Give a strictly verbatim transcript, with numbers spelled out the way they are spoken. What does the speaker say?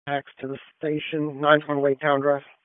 Tax to the station, nine Conway Town Drive.